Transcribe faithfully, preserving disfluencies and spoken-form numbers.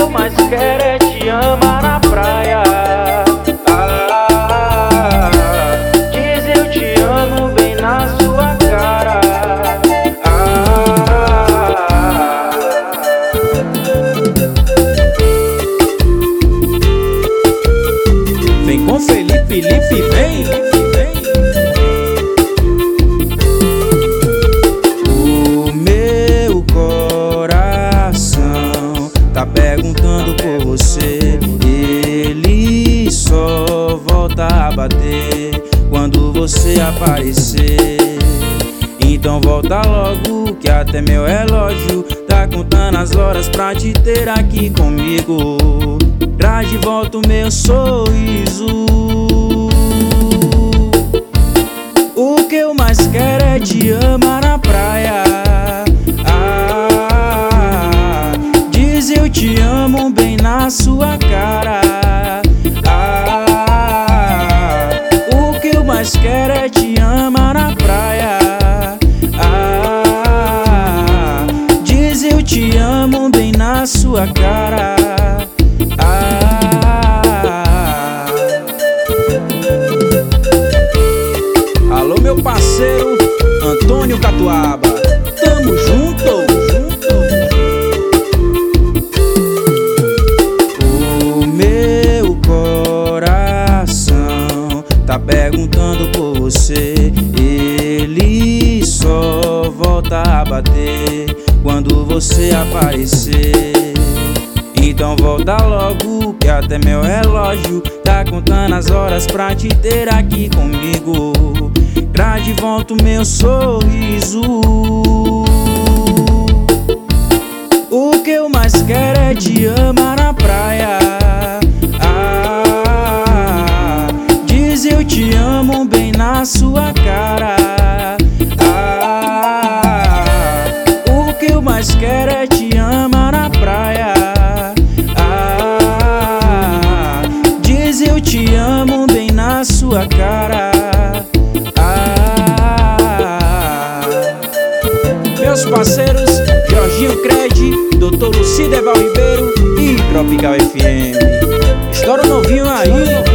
eu mais quero é te amar na praia. Ah, diz eu te amo bem na sua cara. Ah, vem com Felipe, Lipe, vem, vem. O meu coração tá perguntando por você. Ele só volta a bater quando você aparecer. Então volta logo, que até meu relógio tá contando as horas pra te ter aqui comigo. Traz de volta o meu sorriso. O que eu mais quero é te amar na praia. Ah, diz eu te amo bem na sua cara. Ah, o que eu mais quero é te amar na praia. Ah, diz eu te amo bem na sua cara. Ah, alô meu parceiro Antônio Catuaba, tamo junto, junto. O meu coração tá perguntando por você. Ele só volta a bater quando você aparecer. Então volta logo, que até meu relógio tá contando as horas pra te ter aqui comigo. Traz de volta o meu sorriso. O que eu mais quero é te amar na praia. Ah, diz eu te amo bem na sua cara. Ah, o que eu mais quero é te amar na praia. Eu te amo bem na sua cara. Ah, meus parceiros Jorginho Cred, doutor Lucideval Ribeiro e Tropical F M. Estoura novinho aí.